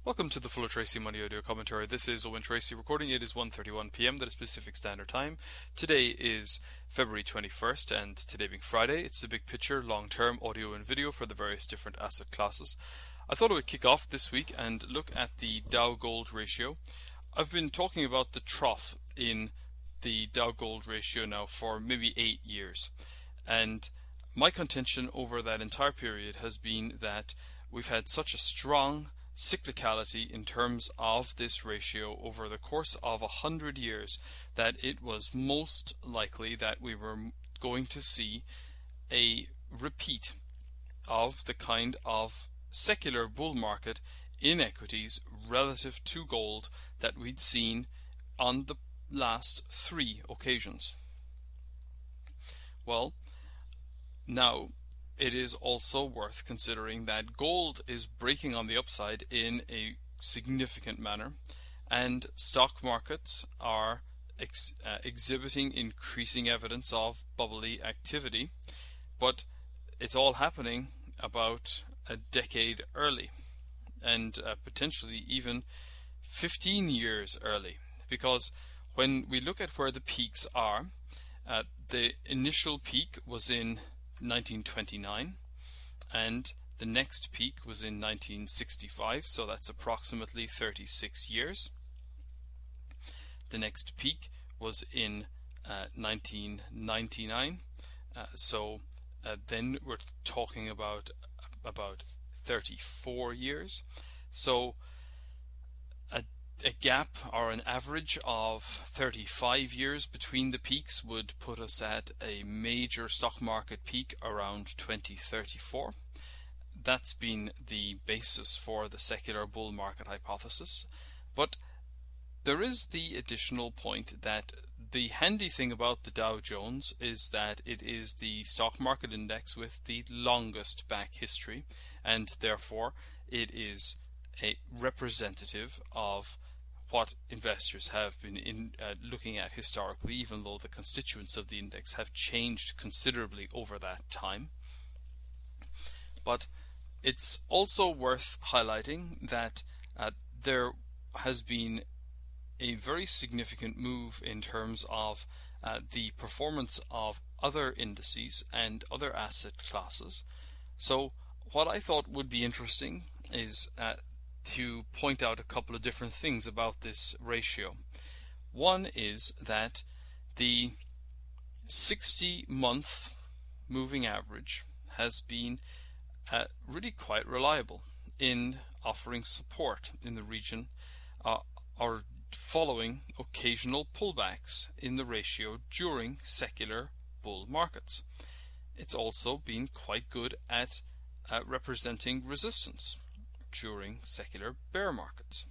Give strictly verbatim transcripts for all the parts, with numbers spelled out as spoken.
Welcome to the Fuller Tracy Money Audio Commentary. This is Owen Tracy recording. It is one thirty-one p m that is Pacific Standard Time. Today is February twenty-first, and today being Friday, it's the big picture, long-term audio and video for the various different asset classes. I thought I would kick off this week and look at the Dow Gold ratio. I've been talking about the trough in the Dow Gold ratio now for maybe eight years, and my contention over that entire period has been that we've had such a strong cyclicality in terms of this ratio over the course of a hundred years that it was most likely that we were going to see a repeat of the kind of secular bull market in equities relative to gold that we'd seen on the last three occasions. Well, now it is also worth considering that gold is breaking on the upside in a significant manner, and stock markets are ex uh, exhibiting increasing evidence of bubbly activity, but it's all happening about a decade early, and uh, potentially even fifteen years early, because when we look at where the peaks are, uh, the initial peak was in nineteen twenty-nine, and the next peak was in nineteen sixty-five, so that's approximately thirty-six years. The next peak was in uh, nineteen ninety-nine, uh, so uh, then we're talking about about thirty-four years. So a, a gap or an average of thirty-five years between the peaks would put us at a major stock market peak around twenty thirty-four. That's been the basis for the secular bull market hypothesis. But there is the additional point that the handy thing about the Dow Jones is that it is the stock market index with the longest back history, and therefore it is a representative of what investors have been in, uh, looking at historically, even though the constituents of the index have changed considerably over that time. But it's also worth highlighting that uh, there has been a very significant move in terms of uh, the performance of other indices and other asset classes. So what I thought would be interesting is uh, to point out a couple of different things about this ratio. One is that the sixty month moving average has been uh, really quite reliable in offering support in the region uh, or following occasional pullbacks in the ratio during secular bull markets. It's also been quite good at uh, representing resistance during secular bear markets.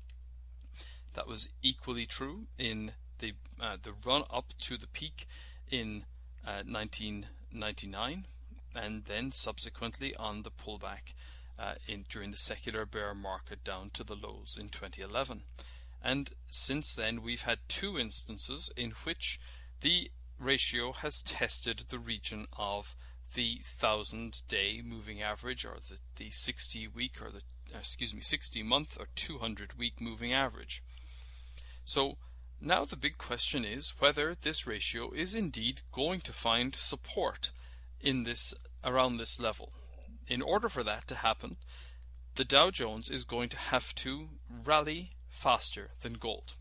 That was equally true in the uh, the run up to the peak in uh, nineteen ninety-nine, and then subsequently on the pullback uh, in during the secular bear market down to the lows in twenty eleven. And since then we've had two instances in which the ratio has tested the region of the thousand day moving average, or the, the sixty week or the excuse me sixty month or two hundred week moving average. So now the big question is whether this ratio is indeed going to find support in this around this level. In order for that to happen, the Dow Jones is going to have to rally faster than gold.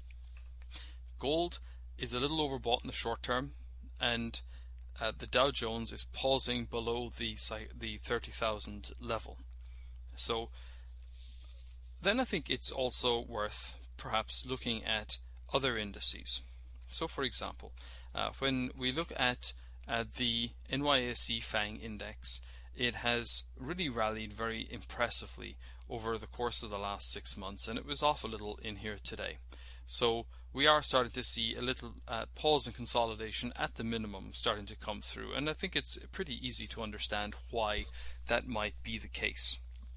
Gold is a little overbought in the short term, and uh, the Dow Jones is pausing below the the thirty thousand level. So then I think it's also worth perhaps looking at other indices. So for example, uh, when we look at uh, the N Y S E FANG index, it has really rallied very impressively over the course of the last six months, and it was off a little in here today. So we are starting to see a little uh, pause and consolidation at the minimum starting to come through, and I think it's pretty easy to understand why that might be the case.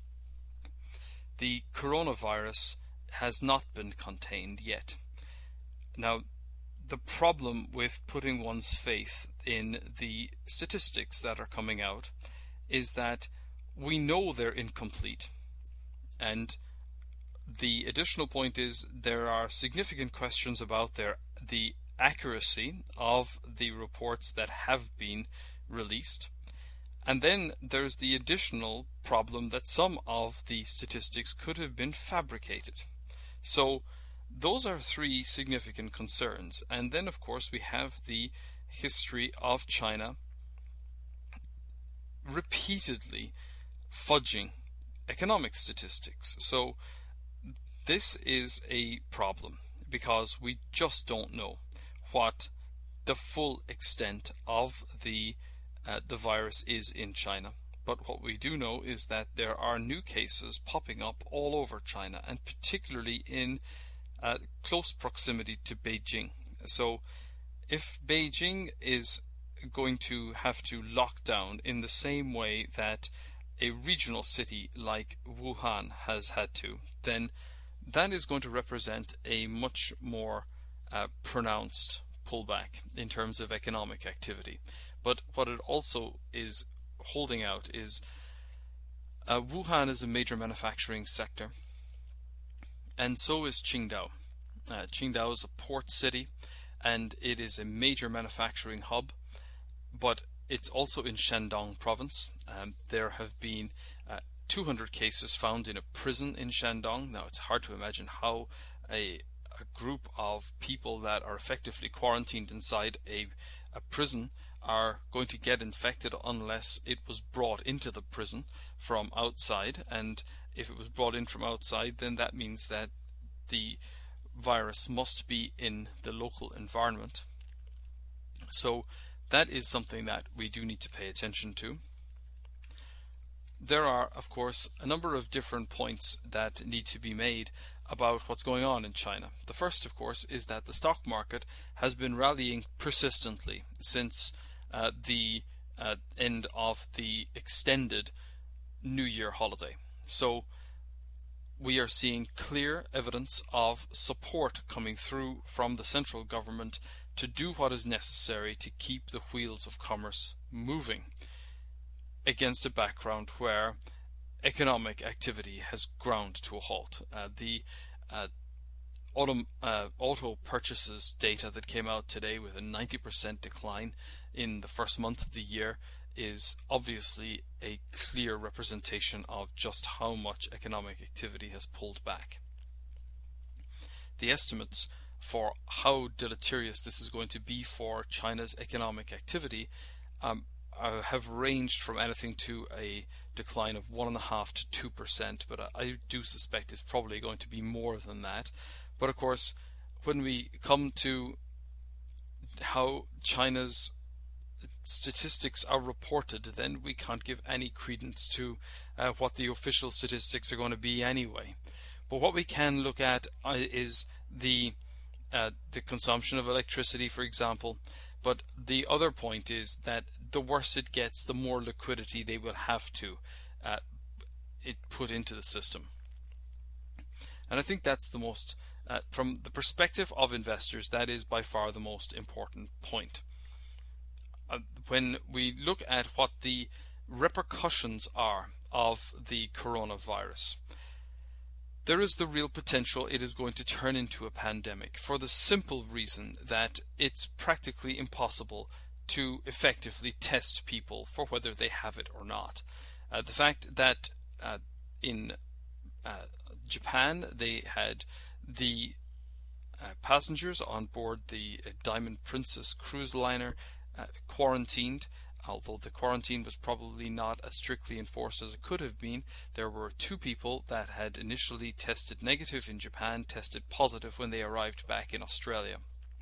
The coronavirus has not been contained yet. Now, the problem with putting one's faith in the statistics that are coming out is that we know they're incomplete, and the additional point is there are significant questions about their the accuracy of the reports that have been released. And then there's the additional problem that some of the statistics could have been fabricated. So those are three significant concerns. And then, of course, we have the history of China repeatedly fudging economic statistics. So this is a problem because we just don't know what the full extent of the uh, the virus is in China. But what we do know is that there are new cases popping up all over China, and particularly in uh, close proximity to Beijing. So if Beijing is going to have to lock down in the same way that a regional city like Wuhan has had to, then that is going to represent a much more uh, pronounced pullback in terms of economic activity. But what it also is holding out is uh, Wuhan is a major manufacturing sector, and so is Qingdao. Uh, Qingdao is a port city, and it is a major manufacturing hub, but it's also in Shandong province. Um, there have been uh, two hundred cases found in a prison in Shandong. Now, it's hard to imagine how a, a group of people that are effectively quarantined inside a, a prison are going to get infected unless it was brought into the prison from outside. And if it was brought in from outside, then that means that the virus must be in the local environment. So that is something that we do need to pay attention to. There are, of course, a number of different points that need to be made about what's going on in China. The first, of course, is that the stock market has been rallying persistently since uh, the uh, end of the extended New Year holiday. So we are seeing clear evidence of support coming through from the central government to do what is necessary to keep the wheels of commerce moving against a background where economic activity has ground to a halt. Uh, the uh, auto, uh, auto purchases data that came out today with a ninety percent decline in the first month of the year is obviously a clear representation of just how much economic activity has pulled back. The estimates for how deleterious this is going to be for China's economic activity um, uh, have ranged from anything to a decline of one and a half to two percent, but I, I do suspect it's probably going to be more than that. But of course, when we come to how China's statistics are reported, then we can't give any credence to uh, what the official statistics are going to be anyway. But what we can look at uh, is the uh, the consumption of electricity, for example. But the other point is that the worse it gets, the more liquidity they will have to uh, it put into the system. And I think that's the most, uh, from the perspective of investors, that is by far the most important point. Uh, when we look at what the repercussions are of the coronavirus, there is the real potential it is going to turn into a pandemic, for the simple reason that it's practically impossible to effectively test people for whether they have it or not. Uh, the fact that uh, in uh, Japan they had the uh, passengers on board the uh, Diamond Princess cruise liner uh, quarantined, although the quarantine was probably not as strictly enforced as it could have been. There were two people that had initially tested negative in Japan, tested positive when they arrived back in Australia.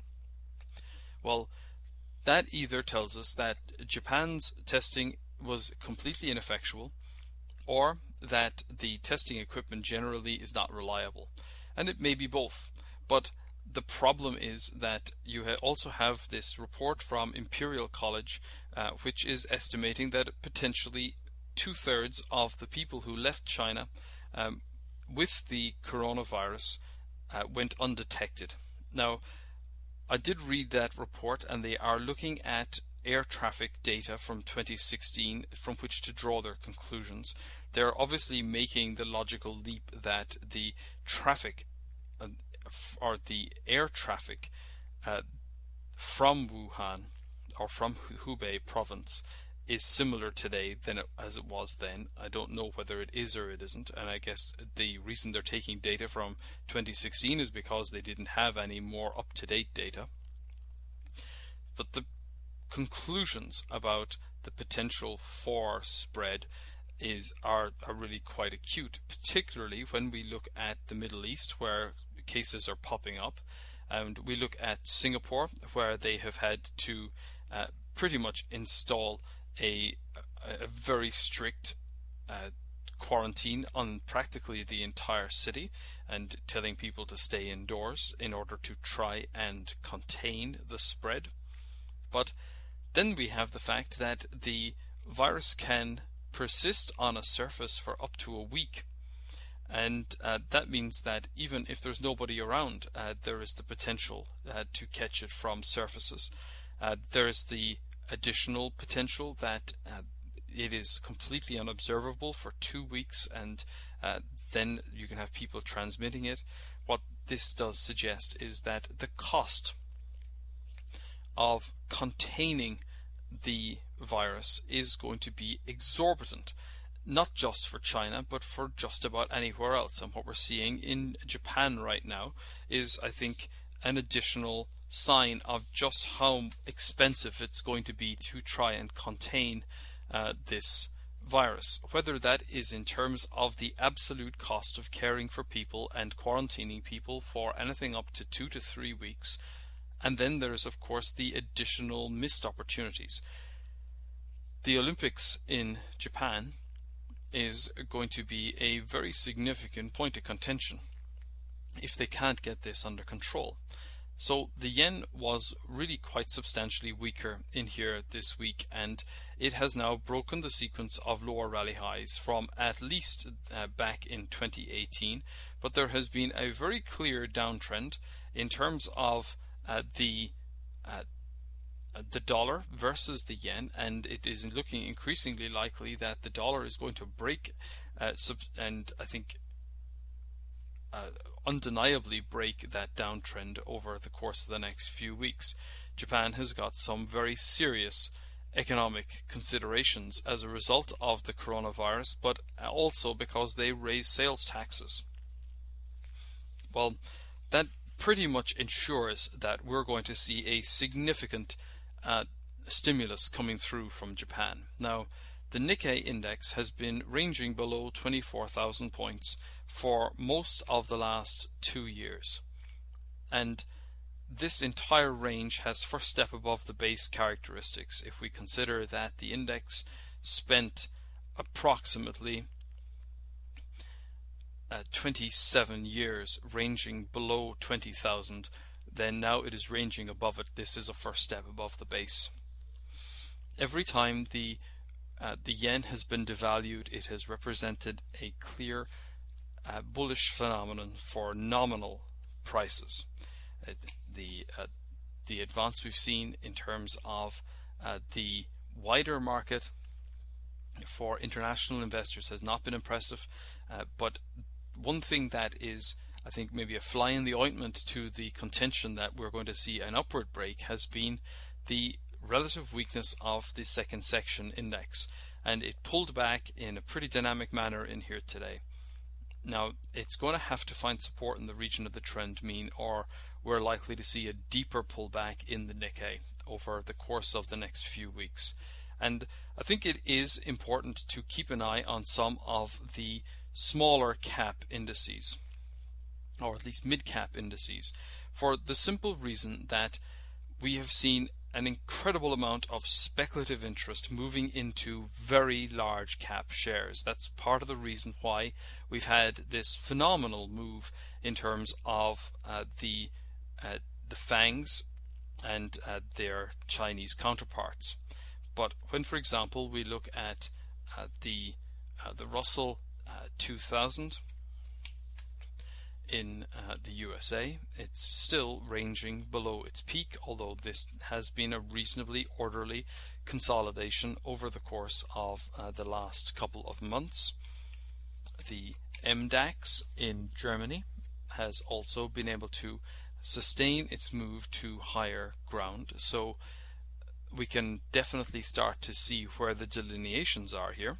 Well, that either tells us that Japan's testing was completely ineffectual, or that the testing equipment generally is not reliable. And it may be both. But the problem is that you also have this report from Imperial College, uh, which is estimating that potentially two-thirds of the people who left China um, with the coronavirus uh, went undetected. Now, I did read that report, and they are looking at air traffic data from twenty sixteen from which to draw their conclusions. They're obviously making the logical leap that the traffic uh, or the air traffic uh, from Wuhan or from Hubei province is similar today than it, as it was then. I don't know whether it is or it isn't, and I guess the reason they're taking data from twenty sixteen is because they didn't have any more up-to-date data. But the conclusions about the potential for spread is are, are really quite acute, particularly when we look at the Middle East, where cases are popping up, and we look at Singapore, where they have had to uh, pretty much install a, a very strict uh, quarantine on practically the entire city, and telling people to stay indoors in order to try and contain the spread. But then we have the fact that the virus can persist on a surface for up to a week, and uh, that means that even if there's nobody around, uh, there is the potential uh, to catch it from surfaces. Uh, there is the additional potential that uh, it is completely unobservable for two weeks, and uh, then you can have people transmitting it. What this does suggest is that the cost of containing the virus is going to be exorbitant, not just for China, but for just about anywhere else. And what we're seeing in Japan right now is, I think, an additional sign of just how expensive it's going to be to try and contain uh, this virus. Whether that is in terms of the absolute cost of caring for people and quarantining people for anything up to two to three weeks. And then there's, of course, the additional missed opportunities. The Olympics in Japan is going to be a very significant point of contention if they can't get this under control. So the yen was really quite substantially weaker in here this week, and it has now broken the sequence of lower rally highs from at least uh, back in twenty eighteen. But there has been a very clear downtrend in terms of uh, the uh, the dollar versus the yen, and it is looking increasingly likely that the dollar is going to break uh, sub and I think uh, undeniably break that downtrend over the course of the next few weeks. Japan has got some very serious economic considerations as a result of the coronavirus, but also because they raise sales taxes. Well, that pretty much ensures that we're going to see a significant uh, stimulus coming through from Japan. Now, the Nikkei index has been ranging below twenty-four thousand points for most of the last two years. And this entire range has first step above the base characteristics if we consider that the index spent approximately uh, twenty-seven years ranging below twenty thousand, then now it is ranging above it. This is a first step above the base. Every time the uh, the yen has been devalued, it has represented a clear uh, bullish phenomenon for nominal prices. Uh, the uh, the advance we've seen in terms of uh, the wider market for international investors has not been impressive, uh, but one thing that is, I think, maybe a fly in the ointment to the contention that we're going to see an upward break has been the relative weakness of the second section index, and it pulled back in a pretty dynamic manner in here today. Now, it's going to have to find support in the region of the trend mean, or we're likely to see a deeper pullback in the Nikkei over the course of the next few weeks. And I think it is important to keep an eye on some of the smaller cap indices, or at least mid-cap indices, for the simple reason that we have seen an incredible amount of speculative interest moving into very large cap shares. That's part of the reason why we've had this phenomenal move in terms of uh, the uh, the FANGs and uh, their Chinese counterparts. But when, for example, we look at uh, the uh, the Russell uh, two thousand, in uh, the U S A. It's still ranging below its peak, although this has been a reasonably orderly consolidation over the course of uh, the last couple of months. The M DAX in Germany has also been able to sustain its move to higher ground, so we can definitely start to see where the delineations are here.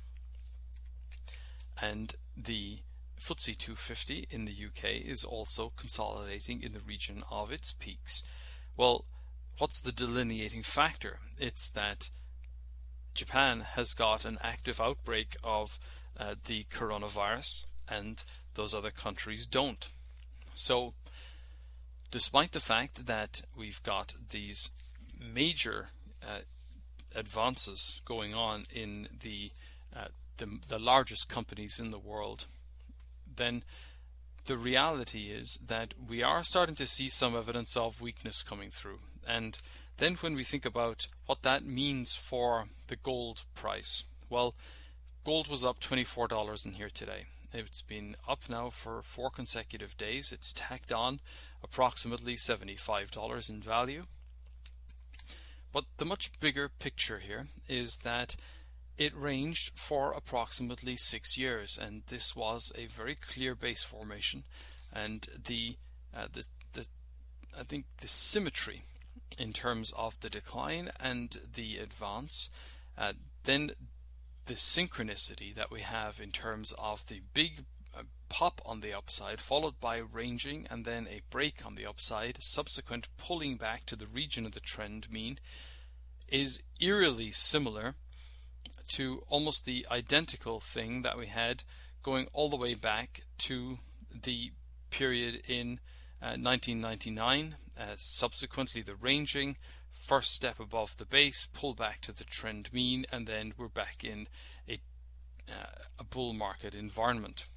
And the F T S E two fifty in the U K is also consolidating in the region of its peaks. Well, what's the delineating factor? It's that Japan has got an active outbreak of uh, the coronavirus and those other countries don't. So despite the fact that we've got these major uh, advances going on in the, uh, the the largest companies in the world, then the reality is that we are starting to see some evidence of weakness coming through. And then when we think about what that means for the gold price, well, gold was up twenty-four dollars in here today. It's been up now for four consecutive days. It's tacked on approximately seventy-five dollars in value. But the much bigger picture here is that it ranged for approximately six years, and this was a very clear base formation. And the, uh, the, the I think the symmetry in terms of the decline and the advance, uh, then the synchronicity that we have in terms of the big uh, pop on the upside, followed by ranging and then a break on the upside, subsequent pulling back to the region of the trend mean, is eerily similar to almost the identical thing that we had going all the way back to the period in uh, nineteen ninety-nine, uh, subsequently the ranging, first step above the base, pull back to the trend mean, and then we're back in a, uh, a bull market environment.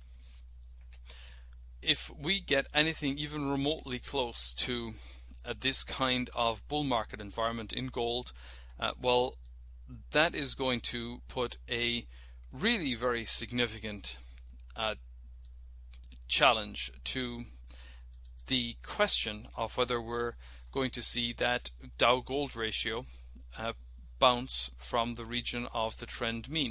If we get anything even remotely close to uh, this kind of bull market environment in gold, uh, well, that is going to put a really very significant uh, challenge to the question of whether we're going to see that Dow Gold ratio uh, bounce from the region of the trend mean.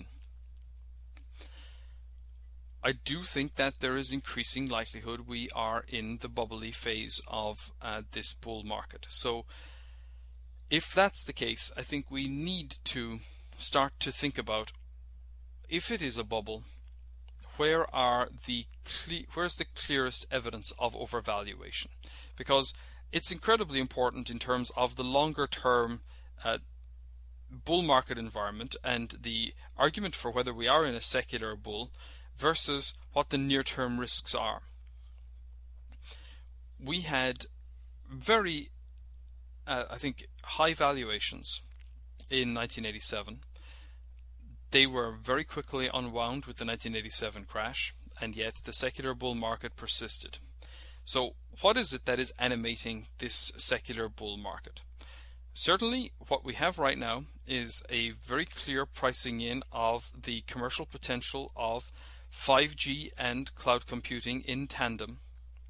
I do think that there is increasing likelihood we are in the bubbly phase of uh, this bull market. So if that's the case, I think we need to start to think about, if it is a bubble, where are the cle- where's the clearest evidence of overvaluation? Because it's incredibly important in terms of the longer term uh, bull market environment and the argument for whether we are in a secular bull versus what the near term risks are. We had very uh, I think high valuations in nineteen eighty-seven. They were very quickly unwound with the nineteen eighty-seven crash, and yet the secular bull market persisted. So what is it that is animating this secular bull market? Certainly what we have right now is a very clear pricing in of the commercial potential of five G and cloud computing in tandem,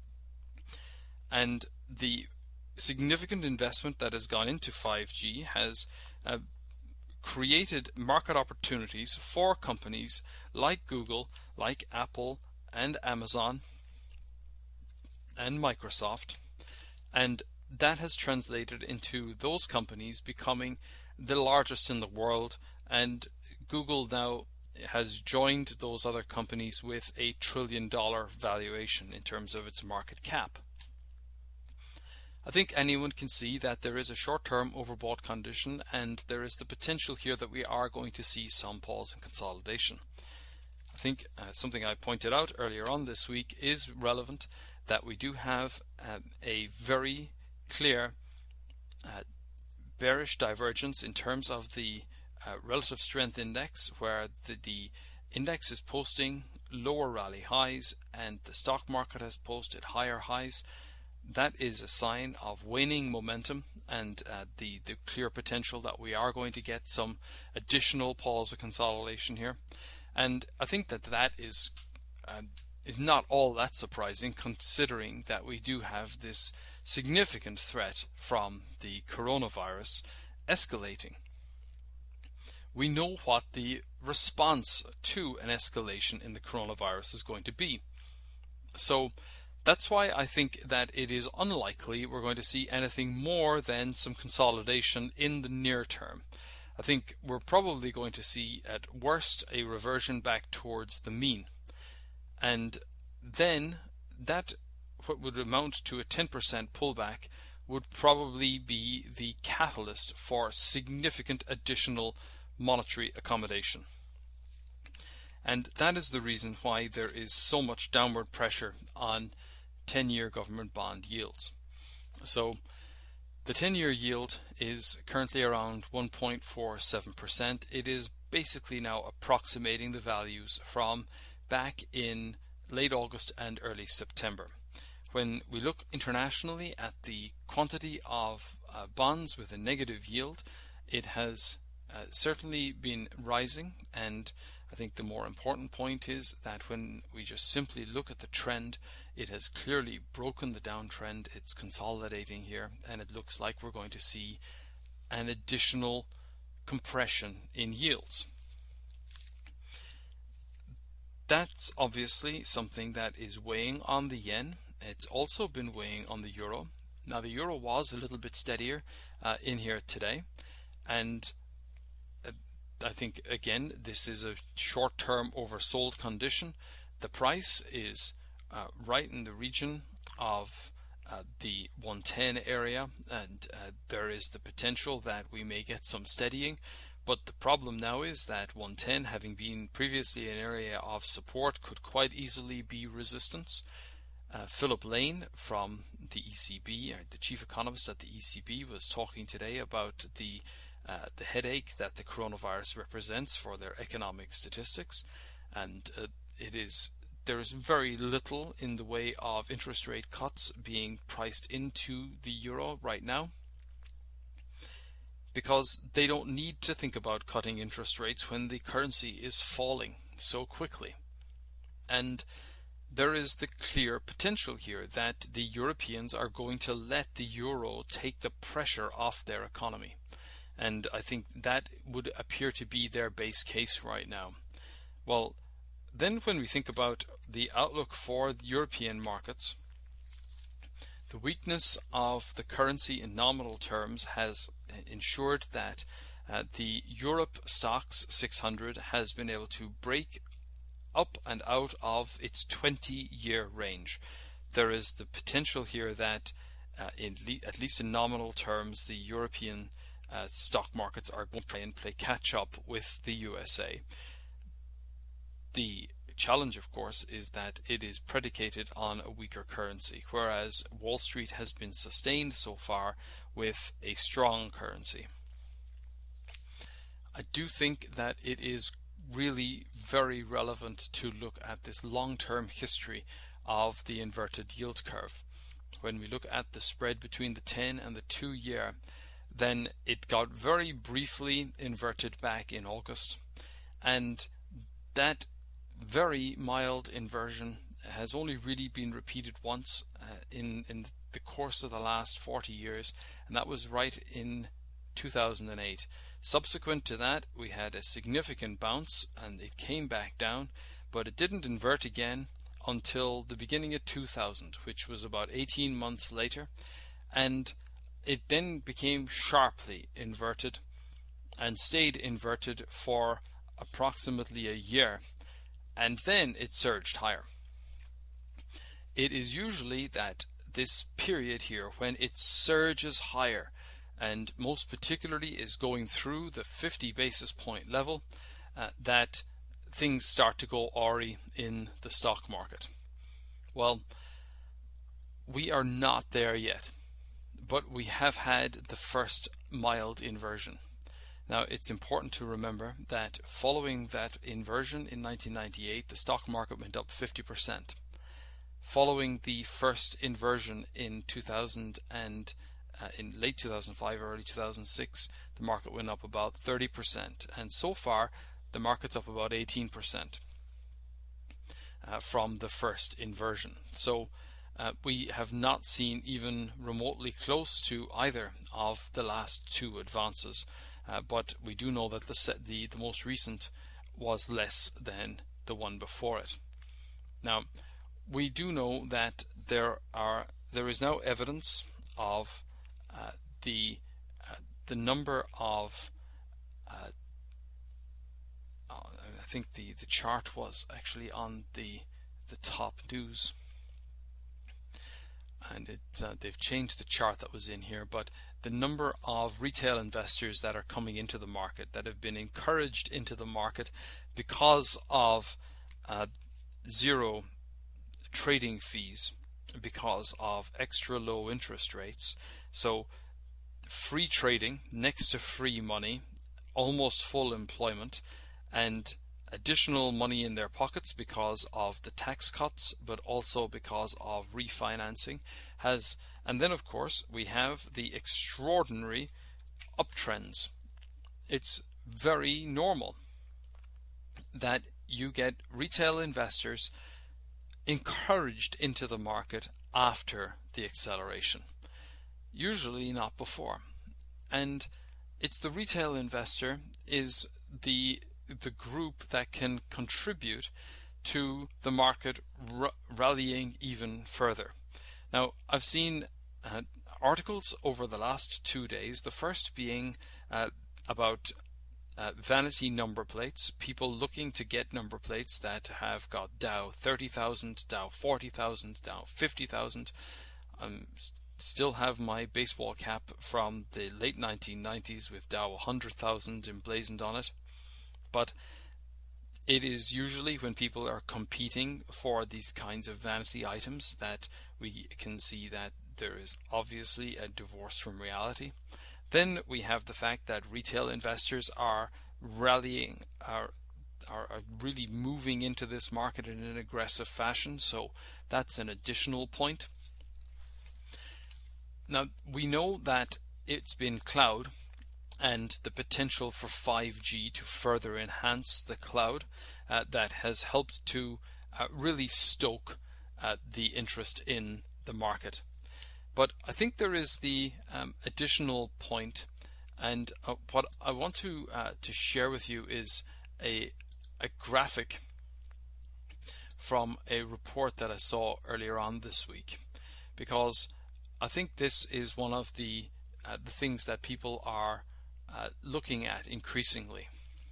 and the significant investment that has gone into five G has uh, created market opportunities for companies like Google, like Apple and Amazon and Microsoft, and that has translated into those companies becoming the largest in the world, and Google now has joined those other companies with a trillion dollar valuation in terms of its market cap. I think anyone can see that there is a short-term overbought condition, and there is the potential here that we are going to see some pause and consolidation. I think uh, something I pointed out earlier on this week is relevant, that we do have um, a very clear uh, bearish divergence in terms of the uh, relative strength index, where the, the index is posting lower rally highs and the stock market has posted higher highs. That is a sign of waning momentum and uh, the, the clear potential that we are going to get some additional pause of consolidation here. And I think that that is uh, is not all that surprising, considering that we do have this significant threat from the coronavirus escalating. We know what the response to an escalation in the coronavirus is going to be. So that's why I think that it is unlikely we're going to see anything more than some consolidation in the near term. I think we're probably going to see at worst a reversion back towards the mean. And then that, what would amount to a ten percent pullback, would probably be the catalyst for significant additional monetary accommodation. And that is the reason why there is so much downward pressure on ten-year government bond yields. So the ten-year yield is currently around one point four seven percent. It is basically now approximating the values from back in late August and early September. When we look internationally at the quantity of uh, bonds with a negative yield, it has uh, certainly been rising, and I think the more important point is that when we just simply look at the trend, it has clearly broken the downtrend. It's consolidating here, and it looks like we're going to see an additional compression in yields. That's obviously something that is weighing on the yen. It's also been weighing on the euro. Now the euro was a little bit steadier uh, in here today, and uh, I think again this is a short-term oversold condition. The price is uh, right in the region of uh, the one ten area, and uh, there is the potential that we may get some steadying. But the problem now is that one ten, having been previously an area of support, could quite easily be resistance. Uh, Philip Lane from the E C B, or the chief economist at the E C B, was talking today about the uh, the headache that the coronavirus represents for their economic statistics, and uh, it is there is very little in the way of interest rate cuts being priced into the euro right now, because they don't need to think about cutting interest rates when the currency is falling so quickly. And there is the clear potential here that the Europeans are going to let the euro take the pressure off their economy. And I think that would appear to be their base case right now. Well, then when we think about the outlook for the European markets, the weakness of the currency in nominal terms has ensured that uh, the Europe Stoxx six hundred has been able to break up and out of its twenty-year range. There is the potential here that, uh, in le at least in nominal terms, the European uh, stock markets are going to try and play catch up with the U S A. The challenge, of course, is that it is predicated on a weaker currency, whereas Wall Street has been sustained so far with a strong currency. I do think that it is really very relevant to look at this long-term history of the inverted yield curve. When we look at the spread between the ten and the two year, then it got very briefly inverted back in August, and that very mild inversion has only really been repeated once uh, in, in the course of the last forty years, and that was right in two thousand eight. Subsequent to that, we had a significant bounce and it came back down, but it didn't invert again until the beginning of two thousand, which was about eighteen months later, and it then became sharply inverted and stayed inverted for approximately a year, and then it surged higher. It is usually that this period here when it surges higher, and most particularly is going through the fifty basis point level, uh, that things start to go awry in the stock market. Well, we are not there yet, but we have had the first mild inversion. Now, it's important to remember that following that inversion in nineteen ninety-eight, the stock market went up fifty percent. Following the first inversion in two thousand and uh, in late two thousand five, early two thousand six, the market went up about thirty percent, and so far the market's up about eighteen percent. uh, from the first inversion. So uh, we have not seen even remotely close to either of the last two advances, uh, but we do know that the, set, the the most recent was less than the one before it. Now, we do know that there are there is now evidence of uh, the uh, the number of uh, I think the the chart was actually on the the top news, and it uh, they've changed the chart that was in here, but the number of retail investors that are coming into the market, that have been encouraged into the market because of uh, zero trading fees, because of extra low interest rates. So free trading next to free money, almost full employment, and additional money in their pockets because of the tax cuts, but also because of refinancing has. And then of course we have the extraordinary uptrends. It's very normal that you get retail investors encouraged into the market after the acceleration, usually not before. And it's the retail investor is the the group that can contribute to the market r- rallying even further. Now, I've seen uh, articles over the last two days, the first being uh, about uh, vanity number plates, people looking to get number plates that have got Dow thirty thousand, Dow forty thousand, Dow fifty thousand. I still have my baseball cap from the late nineteen nineties with Dow one hundred thousand emblazoned on it. But it is usually when people are competing for these kinds of vanity items that we can see that there is obviously a divorce from reality. Then we have the fact that retail investors are rallying, are, are, are really moving into this market in an aggressive fashion. So that's an additional point. Now, we know that it's been cloud, and the potential for five G to further enhance the cloud uh, that has helped to uh, really stoke uh, the interest in the market. But I think there is the um, additional point, and uh, what I want to uh, to share with you is a a graphic from a report that I saw earlier on this week, because I think this is one of the uh, the things that people are Uh, looking at increasingly.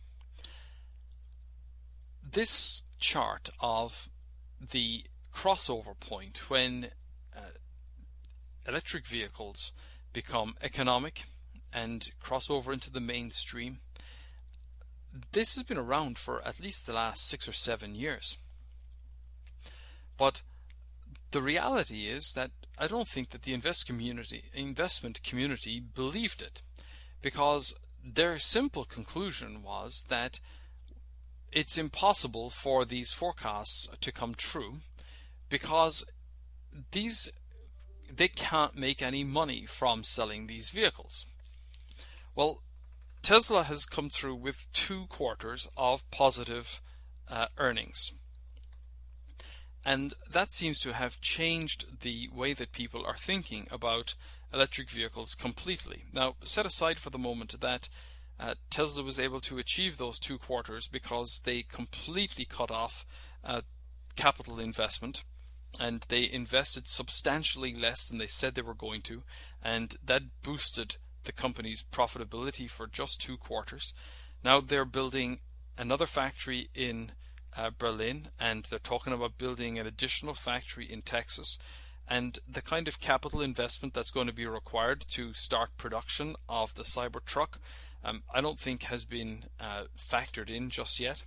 This chart of the crossover point when uh, electric vehicles become economic and cross over into the mainstream, this has been around for at least the last six or seven years. But the reality is that I don't think that the invest community, investment community believed it, because their simple conclusion was that it's impossible for these forecasts to come true because these they can't make any money from selling these vehicles. Well, Tesla has come through with two quarters of positive uh, earnings. And that seems to have changed the way that people are thinking about electric vehicles completely. Now, set aside for the moment that uh, Tesla was able to achieve those two quarters because they completely cut off uh, capital investment, and they invested substantially less than they said they were going to, and that boosted the company's profitability for just two quarters. Now they're building another factory in uh, Berlin, and they're talking about building an additional factory in Texas. And the kind of capital investment that's going to be required to start production of the Cybertruck, um, I don't think has been uh, factored in just yet.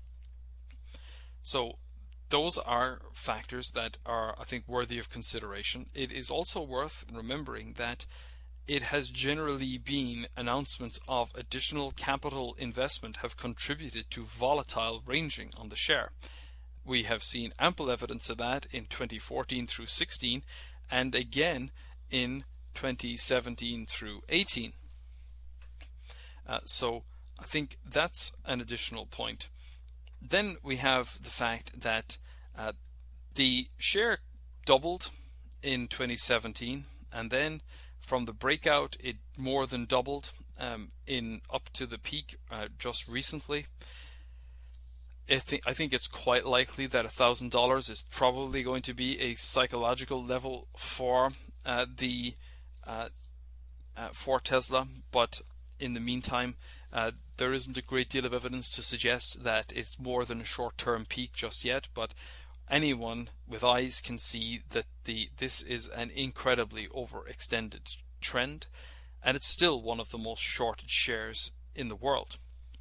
So those are factors that are, I think, worthy of consideration. It is also worth remembering that it has generally been announcements of additional capital investment have contributed to volatile ranging on the share. We have seen ample evidence of that in twenty fourteen through sixteen, and again in twenty seventeen through eighteen. Uh, so I think that's an additional point. Then we have the fact that Uh, the share doubled in twenty seventeen, and then from the breakout it more than doubled um, in up to the peak uh, just recently. I think, I think it's quite likely that one thousand dollars is probably going to be a psychological level for uh, the uh, uh, for Tesla, but in the meantime uh, there isn't a great deal of evidence to suggest that it's more than a short-term peak just yet, but anyone with eyes can see that the this is an incredibly overextended trend, and it's still one of the most shorted shares in the world.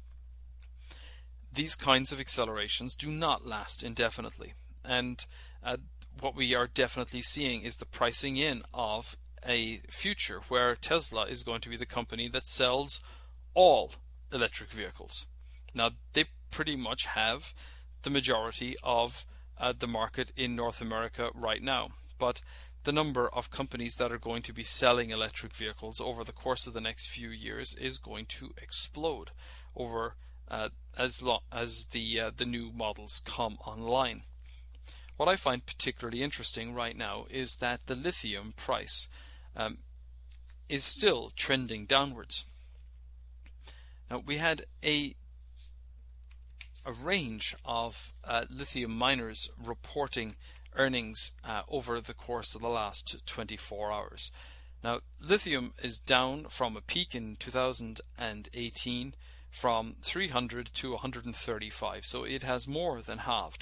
These kinds of accelerations do not last indefinitely, and uh, what we are definitely seeing is the pricing in of a future where Tesla is going to be the company that sells all electric vehicles. Now, they pretty much have the majority of uh, the market in North America right now, but the number of companies that are going to be selling electric vehicles over the course of the next few years is going to explode over uh, as long as the uh, the new models come online. What I find particularly interesting right now is that the lithium price um, is still trending downwards. Now, we had a a range of uh, lithium miners reporting earnings uh, over the course of the last twenty-four hours. Now, lithium is down from a peak in two thousand eighteen from three hundred to one hundred thirty-five, so it has more than halved.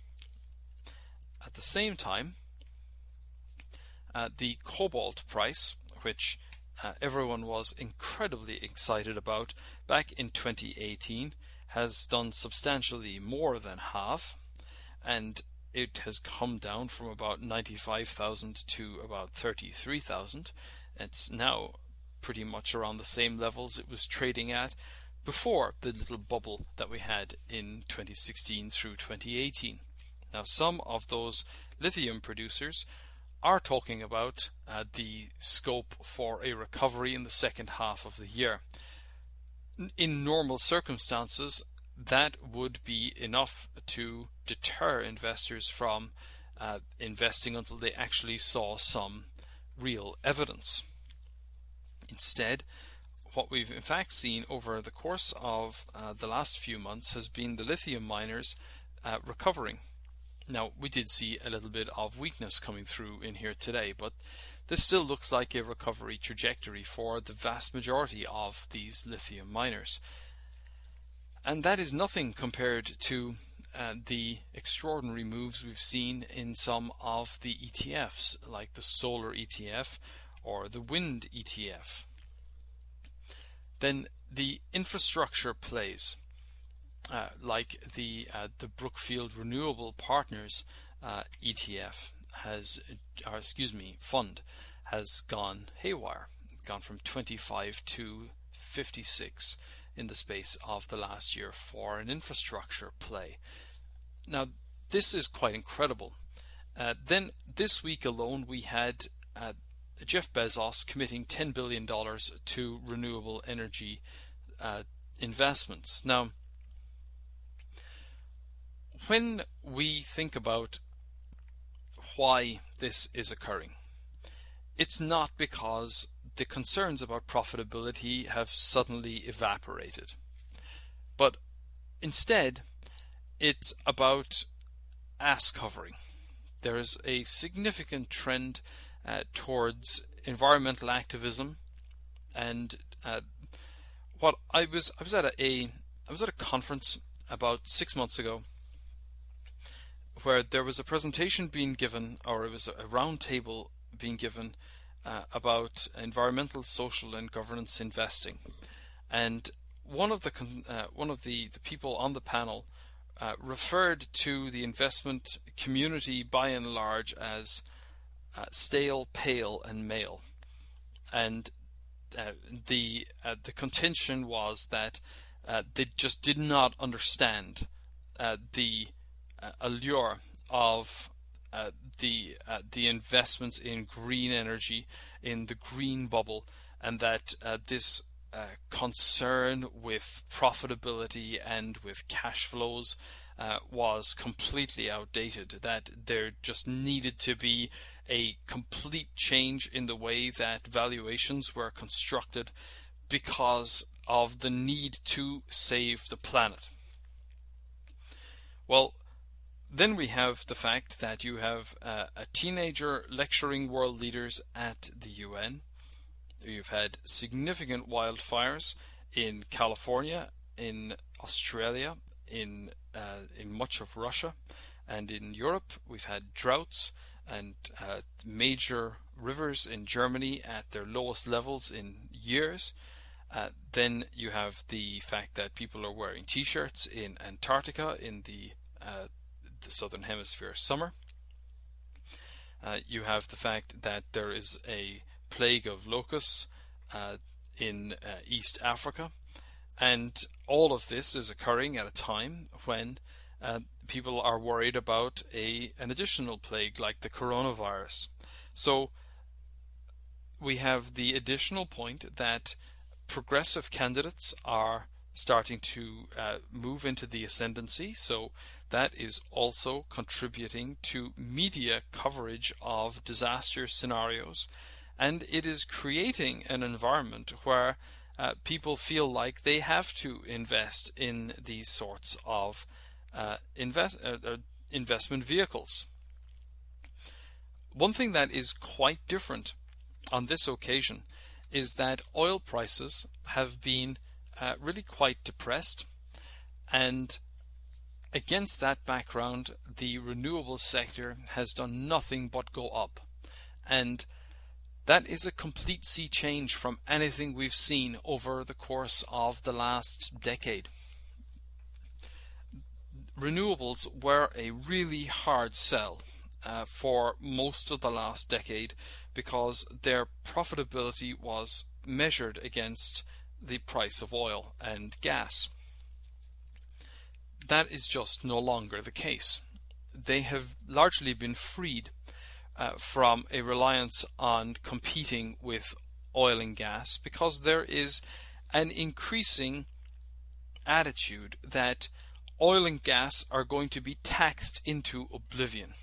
At the same time, uh, the cobalt price, which uh, everyone was incredibly excited about back in twenty eighteen, has done substantially more than half, and it has come down from about ninety-five thousand to about thirty-three thousand. It's now pretty much around the same levels it was trading at before the little bubble that we had in twenty sixteen through twenty eighteen. Now, some of those lithium producers are talking about uh, the scope for a recovery in the second half of the year. In normal circumstances, that would be enough to deter investors from uh, investing until they actually saw some real evidence. Instead, what we've in fact seen over the course of uh, the last few months has been the lithium miners uh, recovering. Now, we did see a little bit of weakness coming through in here today, but this still looks like a recovery trajectory for the vast majority of these lithium miners. And that is nothing compared to uh, the extraordinary moves we've seen in some of the E T Fs, like the solar E T F or the wind E T F. Then the infrastructure plays, uh, like the uh, the Brookfield Renewable Partners uh, E T F has, or excuse me, fund has gone haywire, gone from twenty-five to fifty-six in the space of the last year for an infrastructure play. Now, this is quite incredible. Uh, then this week alone we had uh, Jeff Bezos committing ten billion dollars to renewable energy uh, investments. Now, when we think about why this is occurring, it's not because the concerns about profitability have suddenly evaporated, but instead it's about ass covering. There is a significant trend uh, towards environmental activism, and uh, what I was I was at a, a I was at a conference about six months ago where there was a presentation being given, or it was a round table being given uh, about environmental, social, and governance investing, and one of the uh, one of the, the people on the panel uh, referred to the investment community by and large as uh, stale, pale, and male, and uh, the uh, the contention was that uh, they just did not understand uh, the uh, allure of uh, the uh, the investments in green energy, in the green bubble, and that uh, this uh, concern with profitability and with cash flows uh, was completely outdated, that there just needed to be a complete change in the way that valuations were constructed because of the need to save the planet. Well, then we have the fact that you have uh, a teenager lecturing world leaders at the U N. You've had significant wildfires in California, in Australia, in uh, in much of Russia, and in Europe. We've had droughts and uh, major rivers in Germany at their lowest levels in years. Uh, then you have the fact that people are wearing t-shirts in Antarctica in the, uh, the southern hemisphere summer. Uh, you have the fact that there is a plague of locusts uh, in uh, East Africa, and all of this is occurring at a time when uh, people are worried about a an additional plague like the coronavirus. So we have the additional point that progressive candidates are starting to uh, move into the ascendancy, so that is also contributing to media coverage of disaster scenarios, and it is creating an environment where uh, people feel like they have to invest in these sorts of uh, invest, uh, uh, investment vehicles. One thing that is quite different on this occasion is that oil prices have been uh, really quite depressed, and against that background the renewable sector has done nothing but go up, and that is a complete sea change from anything we've seen over the course of the last decade. Renewables were a really hard sell uh, for most of the last decade because their profitability was measured against the price of oil and gas. That is just no longer the case. They have largely been freed uh, from a reliance on competing with oil and gas because there is an increasing attitude that oil and gas are going to be taxed into oblivion.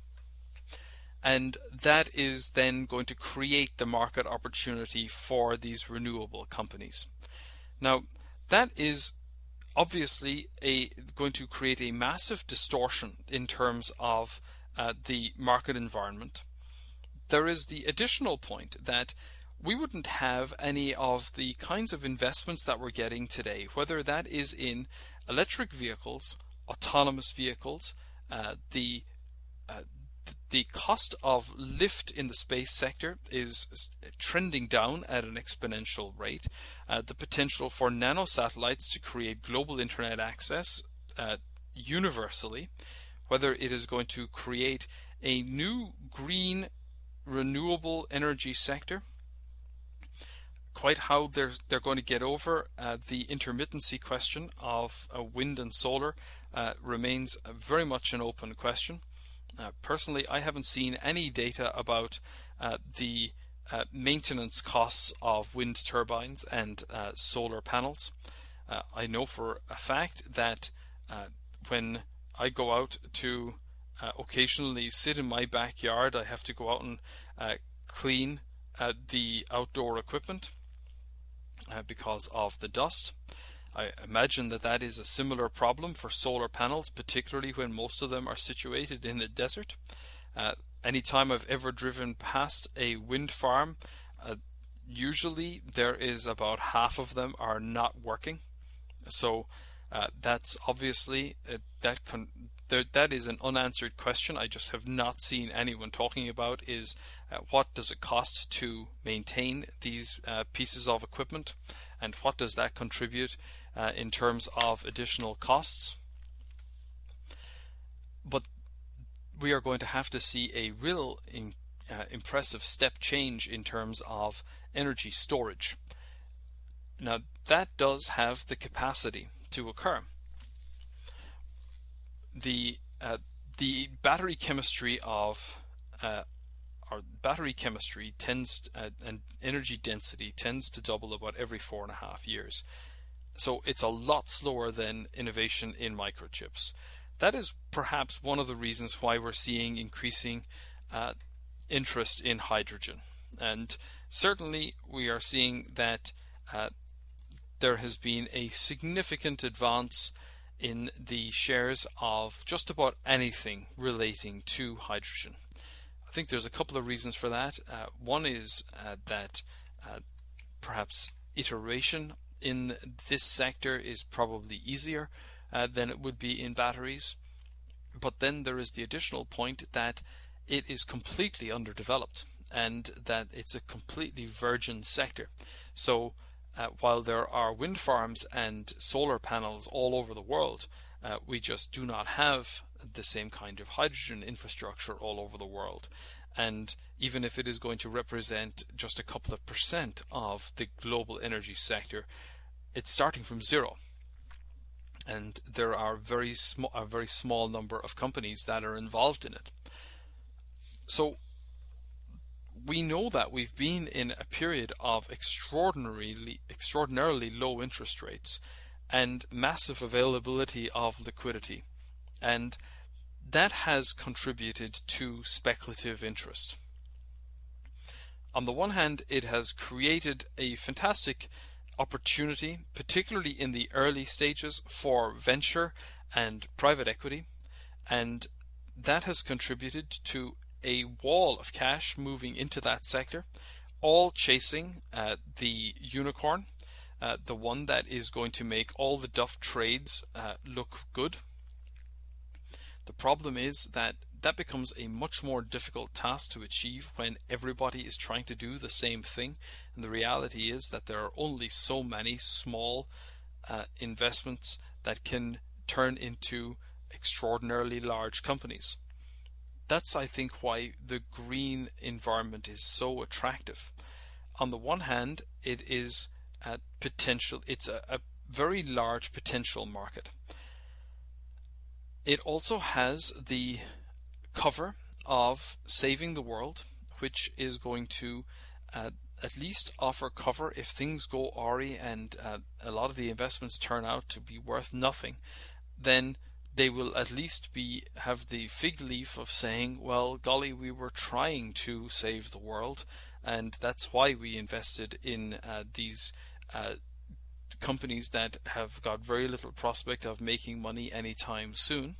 And that is then going to create the market opportunity for these renewable companies. Now, that is obviously a, going to create a massive distortion in terms of uh, the market environment. There is the additional point that we wouldn't have any of the kinds of investments that we're getting today, whether that is in electric vehicles, autonomous vehicles, uh, the uh, The cost of lift in the space sector is trending down at an exponential rate. Uh, the potential for nanosatellites to create global internet access uh, universally, whether it is going to create a new green renewable energy sector, quite how they're, they're going to get over uh, the intermittency question of uh, wind and solar uh, remains very much an open question. Uh, personally, I haven't seen any data about uh, the uh, maintenance costs of wind turbines and uh, solar panels. Uh, I know for a fact that uh, when I go out to uh, occasionally sit in my backyard, I have to go out and uh, clean uh, the outdoor equipment uh, because of the dust. I imagine that that is a similar problem for solar panels, particularly when most of them are situated in a desert. Uh, anytime I've ever driven past a wind farm, uh, usually there is about half of them are not working. So uh, that's obviously uh, that con- there, that is an unanswered question. I just have not seen anyone talking about is uh, what does it cost to maintain these uh, pieces of equipment, and what does that contribute Uh, in terms of additional costs. But we are going to have to see a real in, uh, impressive step change in terms of energy storage. Now that does have the capacity to occur. The uh, the battery chemistry of uh, our battery chemistry tends uh, and energy density tends to double about every four and a half years. So it's a lot slower than innovation in microchips. that is perhaps one of the reasons why we're seeing increasing uh, interest in hydrogen. And certainly we are seeing that uh, there has been a significant advance in the shares of just about anything relating to hydrogen. I think there's a couple of reasons for that. Uh, one is uh, that uh, perhaps iteration in this sector is probably easier uh, than it would be in batteries. But then there is the additional point that it is completely underdeveloped and that it's a completely virgin sector. So uh, while there are wind farms and solar panels all over the world, uh, we just do not have the same kind of hydrogen infrastructure all over the world. And even if it is going to represent just a couple of percent of the global energy sector, it's starting from zero. And there are very small, a very small number of companies that are involved in it. So we know that we've been in a period of extraordinarily, extraordinarily low interest rates and massive availability of liquidity, and that has contributed to speculative interest. On the one hand, it has created a fantastic opportunity, particularly in the early stages, for venture and private equity, and that has contributed to a wall of cash moving into that sector, all chasing uh, the unicorn, uh, the one that is going to make all the duff trades uh, look good. The problem is that that becomes a much more difficult task to achieve when everybody is trying to do the same thing, and the reality is that there are only so many small uh, investments that can turn into extraordinarily large companies. That's, I think, why the green environment is so attractive. On the one hand, it is a potential, it's a, a very large potential market. It also has the cover of saving the world, which is going to uh, at least offer cover if things go awry and uh, a lot of the investments turn out to be worth nothing. Then they will at least be have the fig leaf of saying, well, golly, we were trying to save the world, and that's why we invested in uh, these uh, companies that have got very little prospect of making money anytime soon.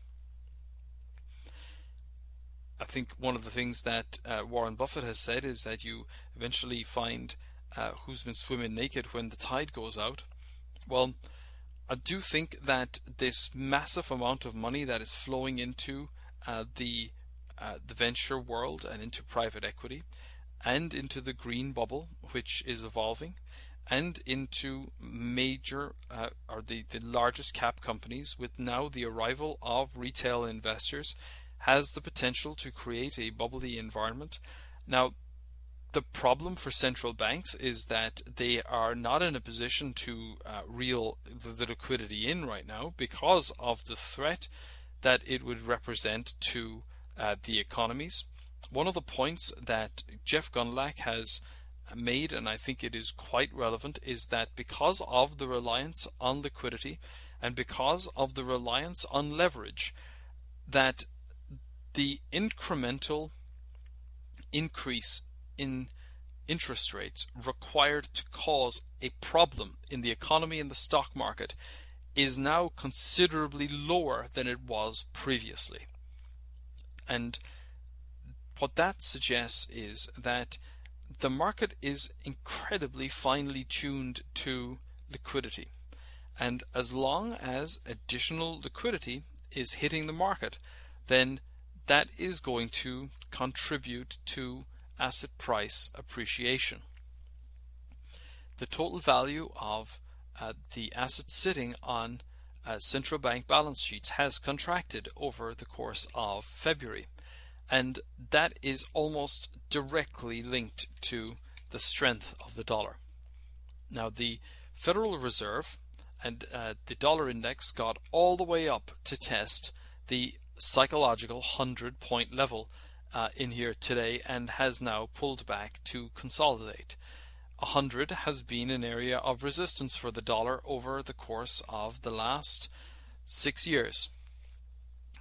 I think one of the things that uh, Warren Buffett has said is that you eventually find uh, who's been swimming naked when the tide goes out. Well, I do think that this massive amount of money that is flowing into uh, the uh, the venture world and into private equity and into the green bubble, which is evolving, and into major uh, or the, the largest cap companies, with now the arrival of retail investors, has the potential to create a bubbly environment. Now, the problem for central banks is that they are not in a position to uh, reel the liquidity in right now because of the threat that it would represent to uh, the economies. One of the points that Jeff Gundlach has made, and I think it is quite relevant, is that because of the reliance on liquidity and because of the reliance on leverage, that the incremental increase in interest rates required to cause a problem in the economy and the stock market is now considerably lower than it was previously. And what that suggests is that the market is incredibly finely tuned to liquidity. And as long as additional liquidity is hitting the market, then that is going to contribute to asset price appreciation. The total value of uh, the assets sitting on uh, central bank balance sheets has contracted over the course of February, and that is almost directly linked to the strength of the dollar. Now, the Federal Reserve and uh, the dollar index got all the way up to test the psychological hundred point level uh, in here today and has now pulled back to consolidate. one hundred has been an area of resistance for the dollar over the course of the last six years.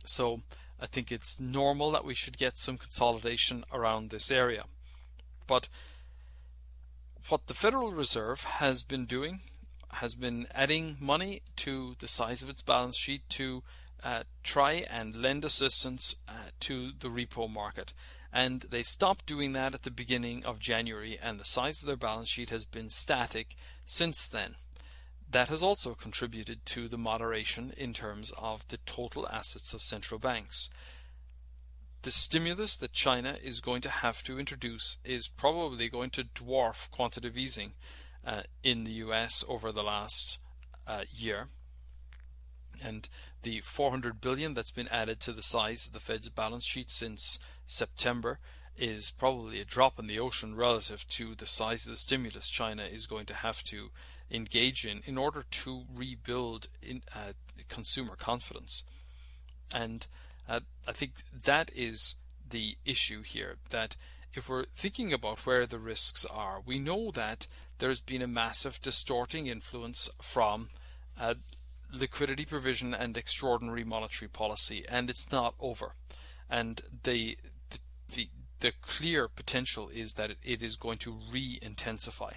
So I think it's normal that we should get some consolidation around this area. But what the Federal Reserve has been doing has been adding money to the size of its balance sheet to uh, try and lend assistance uh, to the repo market. And they stopped doing that at the beginning of January, and the size of their balance sheet has been static since then. That has also contributed to the moderation in terms of the total assets of central banks. The stimulus that China is going to have to introduce is probably going to dwarf quantitative easing uh, in the U S over the last uh, year. And the four hundred billion dollars that's been added to the size of the Fed's balance sheet since September is probably a drop in the ocean relative to the size of the stimulus China is going to have to engage in in order to rebuild in, uh, consumer confidence. And uh, I think that is the issue here, that if we're thinking about where the risks are, we know that there's been a massive distorting influence from uh, liquidity provision and extraordinary monetary policy, and it's not over. And the the the, the clear potential is that it, it is going to re-intensify.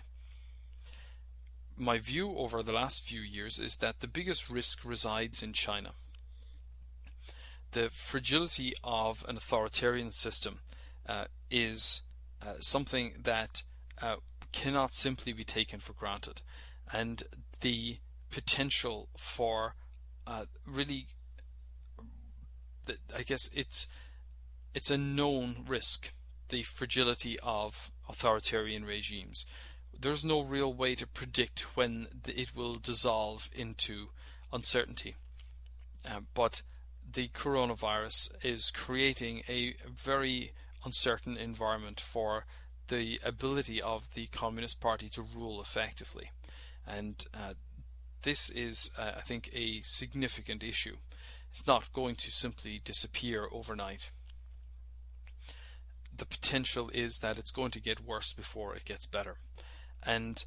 My view over the last few years is that the biggest risk resides in China. The fragility of an authoritarian system uh, is uh, something that uh, cannot simply be taken for granted, and the potential for uh, really, I guess it's it's a known risk, the fragility of authoritarian regimes. There's no real way to predict when it will dissolve into uncertainty, uh, but the coronavirus is creating a very uncertain environment for the ability of the Communist Party to rule effectively. And uh, this is, uh, I think, a significant issue. It's not going to simply disappear overnight. The potential is that it's going to get worse before it gets better. And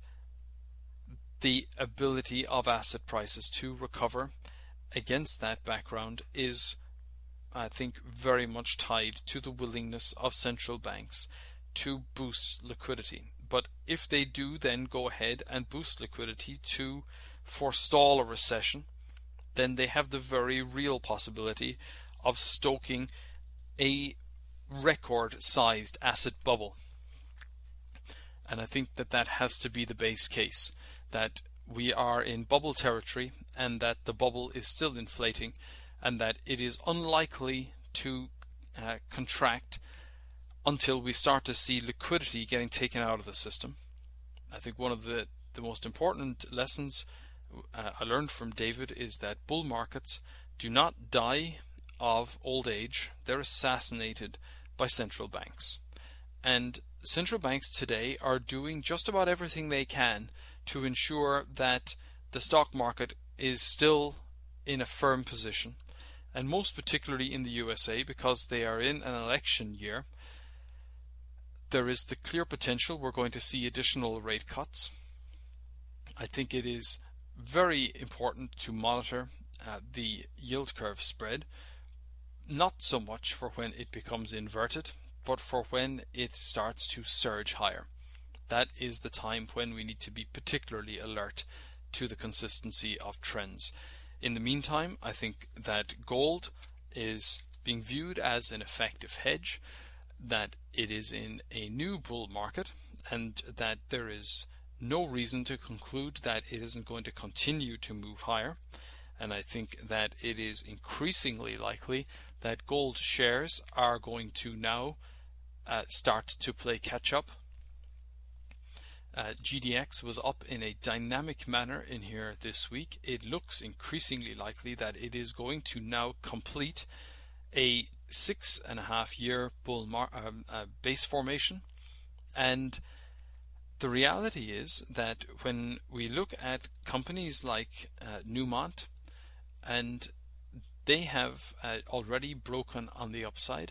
the ability of asset prices to recover against that background is, I think, very much tied to the willingness of central banks to boost liquidity. But if they do then go ahead and boost liquidity to forestall a recession, then they have the very real possibility of stoking a record-sized asset bubble. And I think that that has to be the base case, that we are in bubble territory and that the bubble is still inflating and that it is unlikely to uh, contract until we start to see liquidity getting taken out of the system. I think one of the, the most important lessons uh, I learned from David is that bull markets do not die of old age, they're assassinated by central banks. And central banks today are doing just about everything they can to ensure that the stock market is still in a firm position, and most particularly in the U S A, because they are in an election year. There is the clear potential we're going to see additional rate cuts. I think it is very important to monitor uh, the yield curve spread, not so much for when it becomes inverted, but for when it starts to surge higher. That is the time when we need to be particularly alert to the consistency of trends. In the meantime, I think that gold is being viewed as an effective hedge, that it is in a new bull market, and that there is no reason to conclude that it isn't going to continue to move higher. And I think that it is increasingly likely that gold shares are going to now uh, start to play catch up. Uh, G D X was up in a dynamic manner in here this week. It looks increasingly likely that it is going to now complete a six and a half year bull mar- um, uh, base formation. And the reality is that when we look at companies like uh, Newmont, and they have uh, already broken on the upside,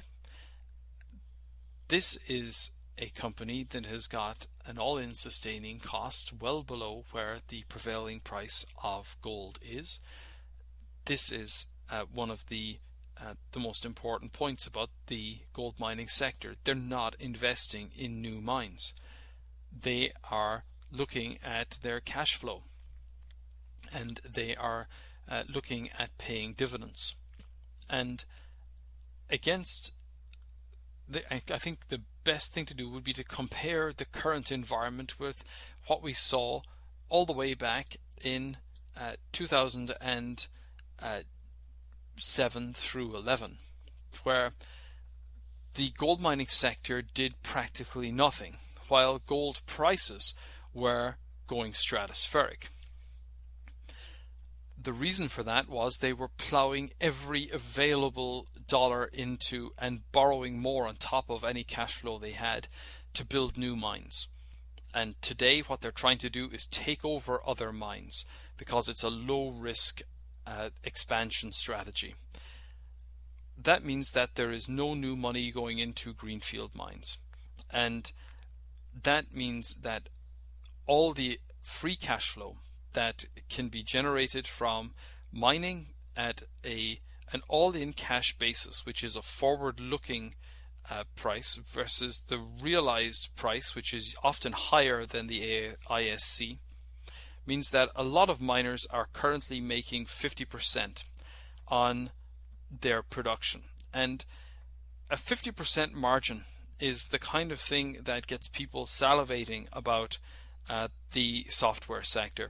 this is a company that has got an all-in sustaining cost well below where the prevailing price of gold is. This is uh, one of the uh, the most important points about the gold mining sector. They're not investing in new mines. They are looking at their cash flow, and they are uh, looking at paying dividends. And against the, I, I think the best thing to do would be to compare the current environment with what we saw all the way back in uh, two thousand seven through eleven, where the gold mining sector did practically nothing, while gold prices were going stratospheric. The reason for that was they were plowing every available dollar into and borrowing more on top of any cash flow they had to build new mines. And today what they're trying to do is take over other mines because it's a low risk uh, expansion strategy. That means that there is no new money going into greenfield mines. And that means that all the free cash flow that can be generated from mining at a an all-in cash basis, which is a forward-looking uh, price, versus the realized price, which is often higher than the I S C, means that a lot of miners are currently making fifty percent on their production. And a fifty percent margin is the kind of thing that gets people salivating about uh, the software sector.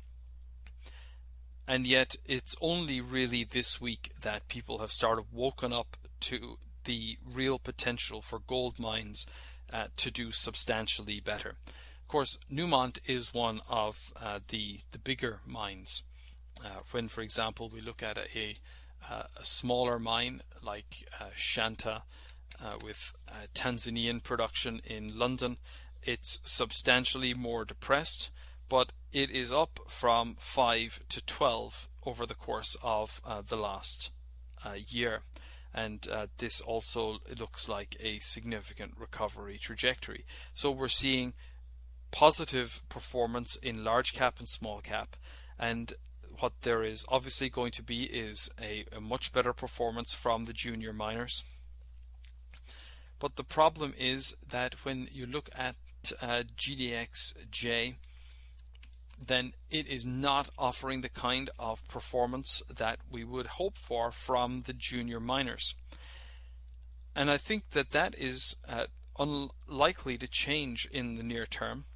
And yet it's only really this week that people have started woken up to the real potential for gold mines uh, to do substantially better. Of course, Newmont is one of uh, the, the bigger mines. Uh, when, for example, we look at a, a, a smaller mine like uh, Shanta uh, with uh, Tanzanian production in London, it's substantially more depressed, but it is up from five to twelve over the course of uh, the last uh, year. And uh, this also looks like a significant recovery trajectory. So we're seeing positive performance in large cap and small cap. And what there is obviously going to be is a, a much better performance from the junior miners. But the problem is that when you look at uh, G D X J, then it is not offering the kind of performance that we would hope for from the junior miners. And I think that that is uh, unlikely to change in the near term.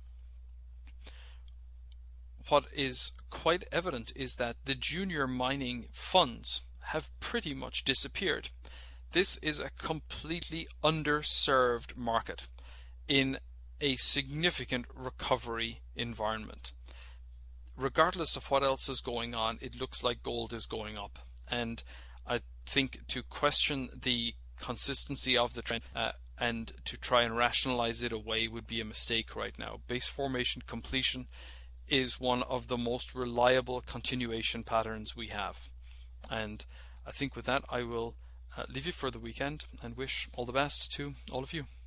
What is quite evident is that the junior mining funds have pretty much disappeared. This is a completely underserved market in a significant recovery environment. Regardless of what else is going on, it looks like gold is going up. And I think to question the consistency of the trend uh, and to try and rationalize it away would be a mistake right now. Base formation completion is one of the most reliable continuation patterns we have. And I think with that I will uh, leave you for the weekend and wish all the best to all of you.